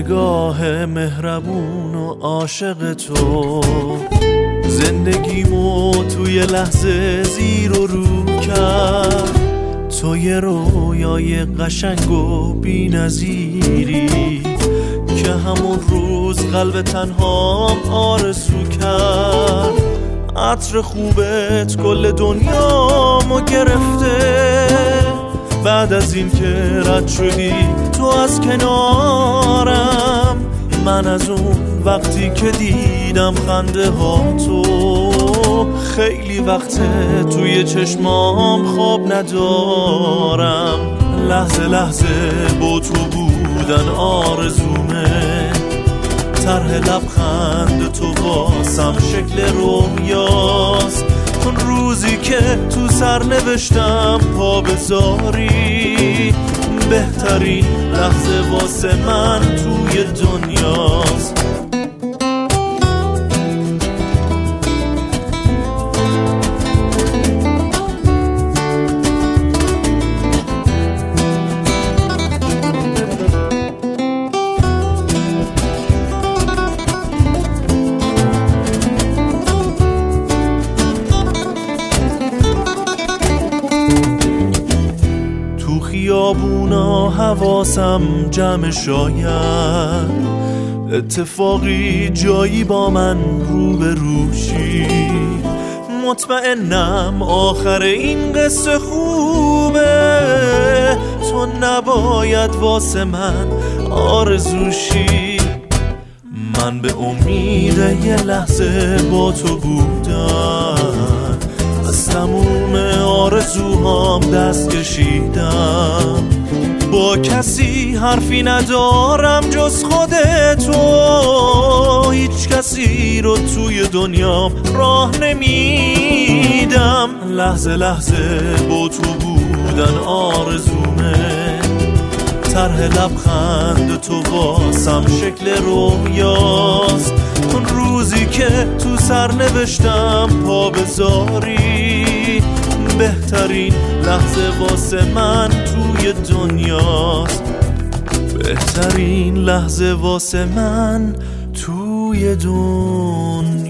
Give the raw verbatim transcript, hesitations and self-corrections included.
نگاه مهربون و عاشق تو زندگیمو توی لحظه زیر و رو کرد. تو یه رویای قشنگ و بی نظیری که همون روز قلب تنهام آرزو کرد. عطر خوبت کل دنیامو گرفته، بعد از این که رد شدی تو از کنارم. من از اون وقتی که دیدم خنده ها تو، خیلی وقته توی چشمام خواب ندارم. لحظه لحظه با تو بودن آرزومه، طرح لبخند تو واسم شکل رویاست. اون روزی که تو سر نوشتم پا بذاری، بهترین لحظه واسه من توی دنیاست. خیابونا حواسم جمع شاید اتفاقی جایی با من رو به روشی. مطمئنم آخر این قصه خوبه، تو نباید واسه من آرزوشی. من به امید یه لحظه با تو بودم، از تموم آرزوهام دست کشیدم. با کسی حرفی ندارم جز خودتو، هیچ کسی رو توی دنیام راه نمیدم. لحظه لحظه با تو بودن آرزومه، طرح لبخند تو واسم شکل رویاست. اون روزی که تو سر نوشتم پا بذاری، بهترین لحظه واسه من توی دنیاست. بهترین لحظه واسه من توی دنیاست.